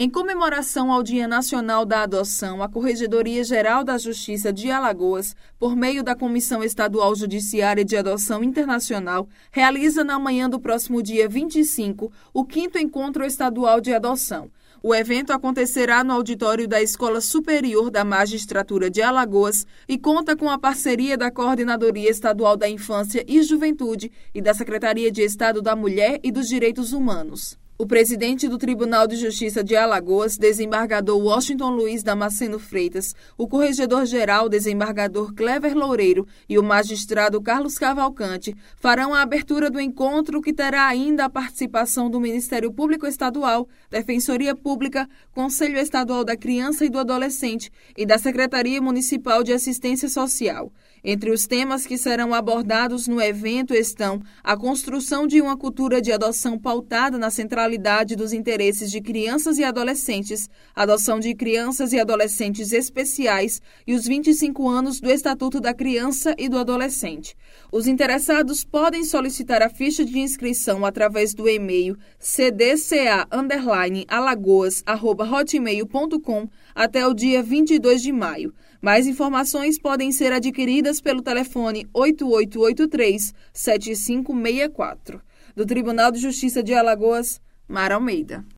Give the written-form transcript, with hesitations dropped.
Em comemoração ao Dia Nacional da Adoção, a Corregedoria-Geral da Justiça de Alagoas, por meio da Comissão Estadual Judiciária de Adoção Internacional, realiza na manhã do próximo dia 25 o 5º Encontro Estadual de Adoção. O evento acontecerá no auditório da Escola Superior da Magistratura de Alagoas e conta com a parceria da Coordenadoria Estadual da Infância e Juventude e da Secretaria de Estado da Mulher e dos Direitos Humanos. O presidente do Tribunal de Justiça de Alagoas, desembargador Washington Luiz Damasceno Freitas, o corregedor-geral, desembargador Clever Loureiro e o magistrado Carlos Cavalcante farão a abertura do encontro, que terá ainda a participação do Ministério Público Estadual, Defensoria Pública, Conselho Estadual da Criança e do Adolescente e da Secretaria Municipal de Assistência Social. Entre os temas que serão abordados no evento estão a construção de uma cultura de adoção pautada na centralidade dos interesses de crianças e adolescentes, adoção de crianças e adolescentes especiais e os 25 anos do Estatuto da Criança e do Adolescente. Os interessados podem solicitar a ficha de inscrição através do e-mail cdca_alagoas@hotmail.com até o dia 22 de maio. Mais informações podem ser adquiridas pelo telefone 8883-7564. Do Tribunal de Justiça de Alagoas, Mara Almeida.